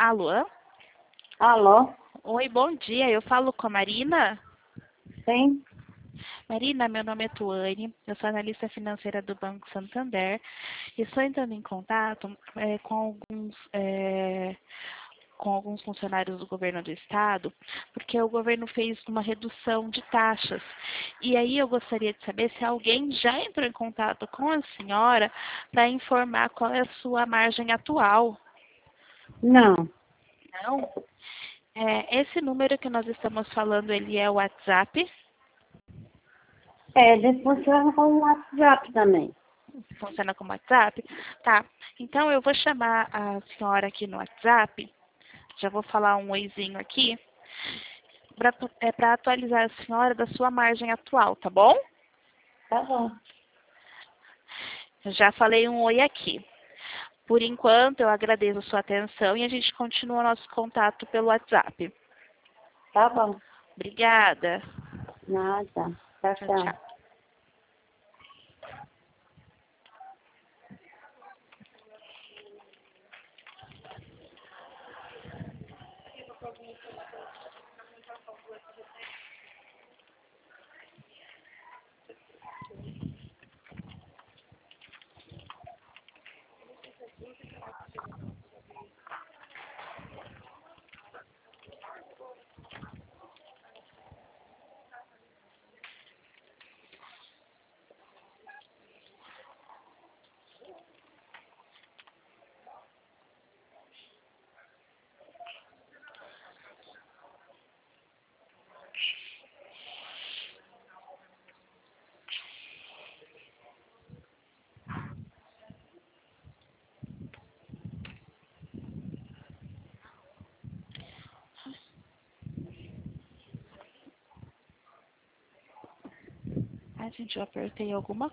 Alô? Alô? Oi, bom dia. Eu falo com a Marina. Sim? Marina, meu nome é Tuane, eu sou analista financeira do Banco Santander e estou entrando em contato com alguns funcionários do governo do estado, porque o governo fez uma redução de taxas. E aí eu gostaria de saber se alguém já entrou em contato com a senhora para informar qual é a sua margem atual. Não. Não? Esse número que nós estamos falando, ele é o WhatsApp? Ele funciona como WhatsApp também. Funciona como WhatsApp? Tá. Então eu vou chamar a senhora aqui no WhatsApp. Já vou falar um oizinho aqui. Para atualizar a senhora da sua margem atual, tá bom? Tá bom. Já falei um oi aqui. Por enquanto, eu agradeço a sua atenção e a gente continua nosso contato pelo WhatsApp. Tá bom. Obrigada. Nada. Tchau, Tchau, tchau. tchau. Ai, gente, eu apertei alguma